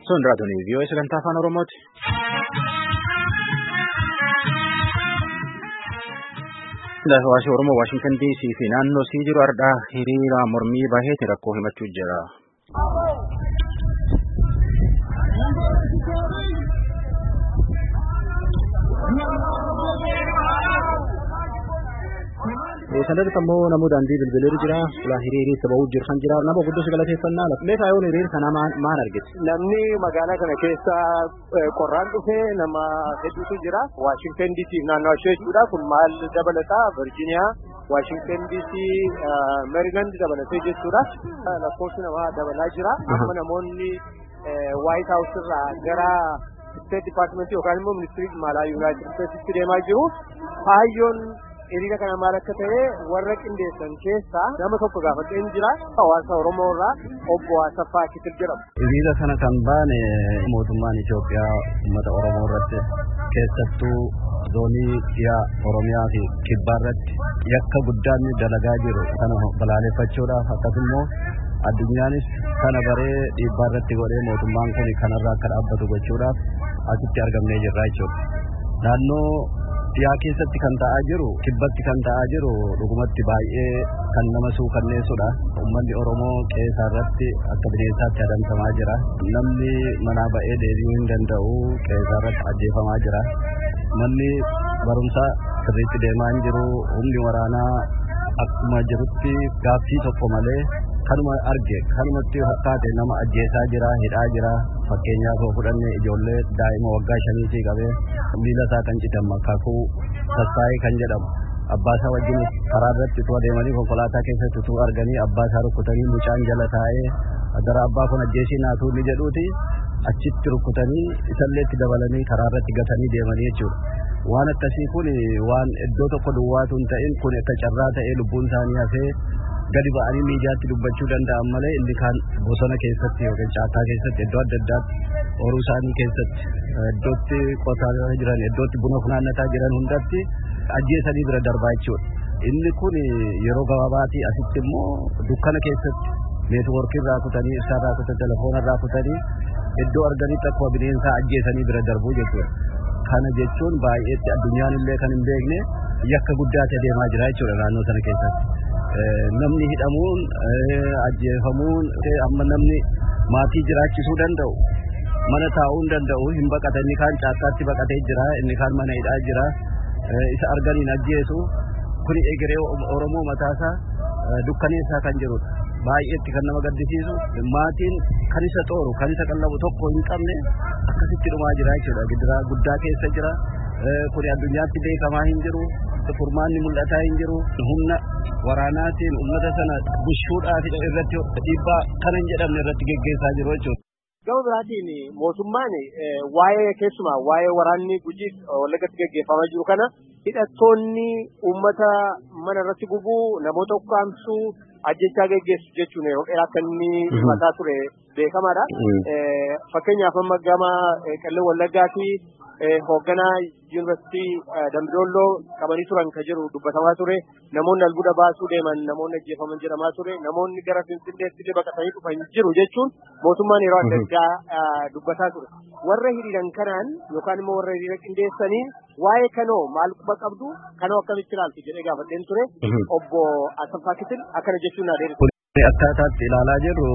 Sun raadiyoo vii'oo sagantaa afaan Oromooti. Hawaasni Oromoo Waashingtan DC fi naannoo sii jiru ardhaa hiriira mormii baheeti rakkoo himachuu jira. Sanadii ammoo namoota daandii bilbileeru jira. Sulaa hiriirii sababuu jiru kan jira. Nama guddoo galateeffannaa lafa. Meeshaa yoo hiriir kana maal argite? Namni magaalaa kana keessa qorraan dhufee nama hedduutu jira. Waashingtan DC naannoo ishee jechuudha. Kun maal dabalataa? Virgiiniyaa, Waashingtan DC, Meeriilaand dabalatee jechuudha. Lakkoofsi namaa dabalaa jira. Amma namoonni White House irraa gara State Department yookaan immoo Ministirii Maalaa Yuunaayitid Isteetsitti deemaa jiru. Kaayyoon hiriira kana maal akka ta'e warra qindeessan keessaa nama tokko gaafateen jira. Hawaasa Oromoo irraa obbo Asaffaa Kitil jedhamu. Hiriira kana kan baane mootummaan Itoophiyaa uummata Oromoo irratti keessattuu zoonii dhiyaa Oromiyaa fi kibbaa irratti yakka guddaan dalagaa jiru kana balaaleffachuudhaaf akkasumas addunyaanis kana baree dhiibbaa irratti godhee mootummaan kun kanarraa akka dhaabbatu gochuudhaaf asitti argamnee jirra jechuudha. Naannoo dhiyaa keessatti kan ta'aa jiru kibbatti kan ta'aa jiru dhugumatti baay'ee kan nama suukanneessudha. Uummanni Oromoo qe'ee irratti akka bineensaatti adamsamaa jira. Namni manaa ba'ee deebi'uu hin danda'u qe'ee irratti ajjeefamaa jira. Manni barumsaa sirriitti deemaa hin jiru. Humni waraanaa akkuma jirutti gaaffii tokko malee kanuma arge kanumatti fakkaate nama ajjeesaa jira, hidhaa jira. Fakkeenyaaf fudhanne ijoollee daa'ima waggaa 5 qabee miila isaa kan citan Makaakuu Tasfaayee kan jedhamu abbaa isaa wajjin karaa irratti utuu adeemanii konkolaataa keessatti utuu arganii abbaa isaa rukkutanii mucaan jala taa'ee gara abbaa kun ajjeesii naatu ni jedhuuti achitti rukkutanii isallee itti dabalanii karaa irratti gatanii deemanii jechuudha. Waan akkasii kun waan iddoo tokko duwwaatu hin ta'in kun akka carraa ta'ee lubbuun isaanii hafee gadi ba'anii miidiyaatti dubbachuu danda'an malee inni kaan bosona keessatti yookiin caataa keessatti iddoo adda addaatti horuu isaanii keessatti iddootti qotaa jiran iddootti buna funaannataa jiran hundatti ajjeesanii bira darbaa jechuudha. Inni kun yeroo gabaabaatii asitti immoo dukkana keessatti neetwoorkii irraa kutanii ibsaa irraa kutanii telefoona irraa kutanii iddoo arganitti akkuma bineensaa ajjeesanii bira darbuu jechuudha. Kana jechuun baay'eetti addunyaan illee kan hin beekne yakka guddaa ta'e deemaa jira jechuudha naannoo sana keessatti. Namni hidhamuun ajjeefamuun amma namni maatii jiraachisuu danda'u mana taa'uu hin danda'u hin baqata inni kaan caakkaatti baqatee jira inni kaan mana hidhaa jira isa arganiin ajjeesu kun egeree Oromoo mataasaa dukkaneessaa kan jirudha. Baay'eetti kan nama gaddisiisu maatiin kan isa xooru kan isa qallabu tokko hin qabne akkasitti dhumaa jira jechuudha. Gidiraa guddaa keessa jira. Kun addunyaatti beekamaa hin jiru. Furmaanni mul'ataa hin jiru. Humna waraanaatiin uummata sana bushuudhaaf irratti dhiibbaa kan hin jedhamne irratti geggeessaa jiru jechuudha. Gama biraatiin mootummaan waa'ee keessumaa waa'ee waraanni Gujii Wallagatti geggeeffamaa jiru kana hidhattoonni uummata mana irratti gubuu namoota ukkaamsuu ajjechaa geggeessu jechuun yeroo dheeraa akka inni himataa ture beekamaadha. Fakkeenyaaf amma gama Qellem Wallaggaatti hoogganaa yuunivarsiitii Dambidolloo qabanii turan kan jiru dubbatamaa ture. Namoonni albuuda baasuu deeman namoonni ajjeefaman jedhamaa ture. Namoonni gara Finfinneetti baqatanii dhufan jiru jechuun mootummaan yeroo adda addaa dubbataa ture. Warra hiriiran kanaan yookaan immoo warra hiriira qindeessanii waa'ee kanoo maal quba qabdu kanoo akkamitti ilaaltu jedhee gaafadheen ture. Obbo Asaffaa Kitil akkana jechuun na deebisu. Akkaataatti ilaalaa jirru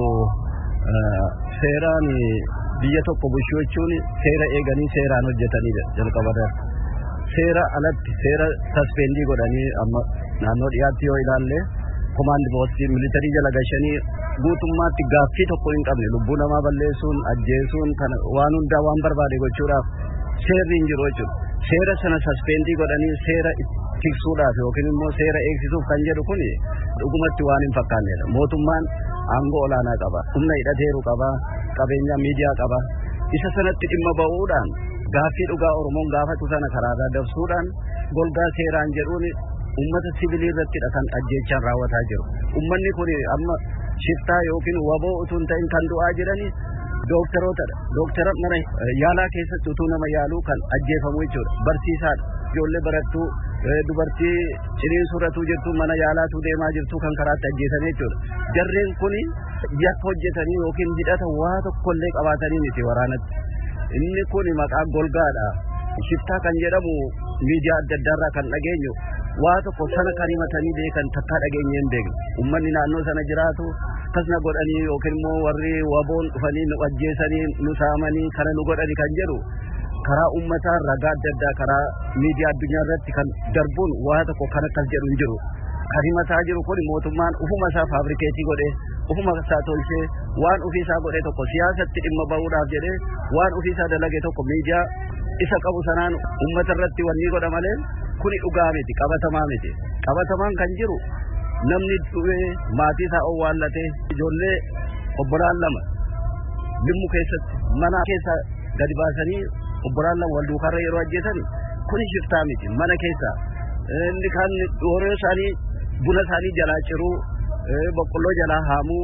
seeraan biyya tokko bulchuu jechuun seera eeganii seeraan hojjetanii jalqabata. Seera alatti seera saspendii godhanii amma naannoo dhiyaatti yoo ilaalle komaandi poostii militarii jala gashanii guutummaatti gaaffii tokko hin qabne lubbuu namaa balleessuun ajjeesuun kana waan hundaa waan barbaade gochuudhaaf seerri hin jiru jechuudha. Seera sana saspendii godhanii seera tiksuudhaaf yookiin immoo seera eegsisuuf kan jedhu kun dhugumatti waan hin fakkaannedha. Mootummaan aangoo olaanaa qaba, humna hidhateeru qaba, qabeenya miidiyaa qaba. Isa sanatti dhimma ba'uudhaan gaaffii dhugaa Oromoon gaafatu sana karaarraa dabsuudhaan golgaa seeraan jedhuun uummata sibiilii irrattidha kan ajjeechaan raawwataa jiru. Uummanni kun amma shiftaa yookiin waboo utuu hin ta'in kan du'aa jiranii dooktarootadha. Dooktara mana yaalaa keessatti utuu nama yaaluu kan ajjeefamu jechuudha. Barsiisaadha. Ijoollee barattuu dubartii cirii suratu jirtu mana yaalaatu deemaa jirtu kan karaatti ajjeesanii jechuudha. Jarreen kun yakka hojjetanii yookiin hidhata waa tokkollee qabaatanii miti waraanatti. Inni kun maqaa golgaadha. Shiftaa kan jedhamu miidiyaa adda addaarraa kan dhageenyu waa tokko sana kan himatanii beekan takkaa dhageenye hin beekne. Uummanni naannoo sana jiraatu tasna godhanii yookiin immoo warri waboon dhufanii nu ajjeesanii nu saamanii kana nu godhani kan jedhu karaa uummataa ragaa adda addaa karaa miidiyaa addunyaa irratti kan darbuun waa tokko kan akkas jedhu hin jiru. Kan himataa jiru kun mootummaan ufuma isaa faabrikeetii godhee ufuma isaa tolchee waan ofii isaa godhee tokko siyaasatti dhimma ba'uudhaaf jedhee waan ofii isaa dalage tokko miidiyaa isa qabu sanaan uummata irratti wanni godha malee kuni dhugaa miti qabatamaa miti. Qabatamaan kan jiru namni du'ee maatii isaa owwaallatee ijoollee obbolaan lama limmu keessatti mana keessa gadi baasanii obbolaan lama wal duukarra yeroo ajjeesani kuni shiftaa miti. Mana keessa inni kan horii isaanii buna isaanii jalaa ciruu boqqolloo jalaa haamuu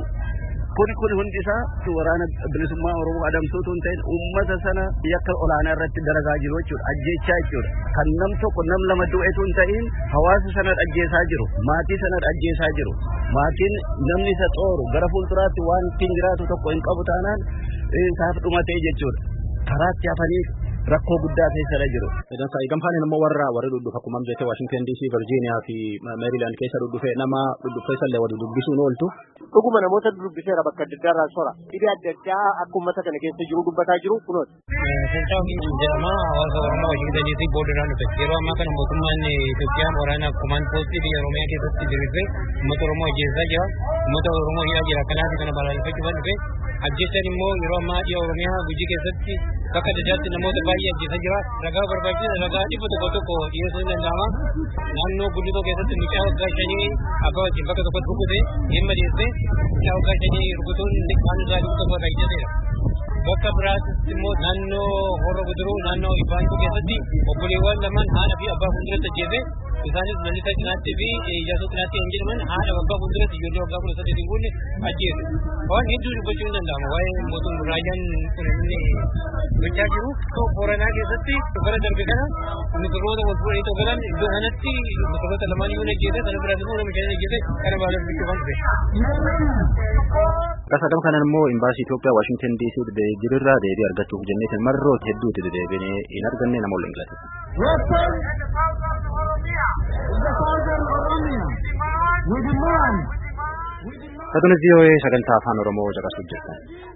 kun hundi isaa waraana bilisummaa Oromoo adamsuutu hin ta'in uummata sana yakka olaanaa irratti dalagaa jiru jechuudha. Ajjeechaa jechuudha. Kan nam tokko nam lama du'etu hin ta'in hawaasa sana ajjeesaa jiru. Maatii sana ajjeesaa jiru. Maatiin namni isa xooru gara fuulduraatti waan ittiin jiraatu tokko hin qabu taanaan isaaf dhumatee jechuudha. Karaatti hafanii rakkoo guddaa keessa jiru. Gamfaan immoo warri dhudhuuf akkuma jettee Washington DC, Virginia fi Maryland keessa dhudhufe nama dhudhuffeessa illee wal dubbisuun ooltu. Dhuguma namoota dubbiseera bakka adda addaarraa sora. Dhibee adda addaa akka uummata kana keessa jiru dubbataa jiru kunooti. Sultaan jedhama hawaasa Oromoo Washington DC boordarraan dhufe. Yeroo ammaa kana mootummaan Itoophiyaan waraana kumaan poostii biyya Oromiyaa keessatti jiruufee uummata Oromoo ajjeesaa jira. Uummata Oromoo hidhaa jira. Kanaaf kana balaaleffachuudhaan dhufe. Ajjeechaan immoo yeroo ammaa dhiya Oromiyaa Gujii keessatti bakka adda addaatti namoota baay'ee ajjeesaa jira. Ragaa barbaachisaa ragaa dhibba tokko dhiyeessuu hin danda'ama. Naannoo Gulitoo keessatti mucaa waggaa 5 abbaa wajjin bakka tokkotti rukute dhimma dhiyeessee mucaa waggaa 5 rukutuun waan isaa dhibba tokko irraa ijjateera. Bakka biraatti immoo naannoo Horroo Guduruu naannoo Ifaantuu keessatti obboleewwan lamaan haadha fi abbaa fuulduratti ajjeese. Isaanis Lalisaa Cinaattii fi Ijaasoo Cinaattii kan jedhaman haadha waggaa fuulduratti ijoollee waggaa 18 guunne ajjeese. Waan hedduu dubbachuu hin danda'amu waa'ee mootummaa raayyaan kun inni gochaa jiru. Booranaa keessatti bara darbe kana misirroota wal fuudhanii tokkodhaan iddoo kanatti misirroota lamaan iyyuu ajjeese sana biraas immoo nama 5 ajjeese kana balaaleffachuu kan dhufe. Kasadam kanan immoo imbaasii Itoophiyaa Washington DC jirurraa deebii argachuuf jenneetiin marroota hedduutti dedeebinee hin arganne nama waliin galate. Satunis VOA sagantaa afaan Oromoo caqasuuf jirtan.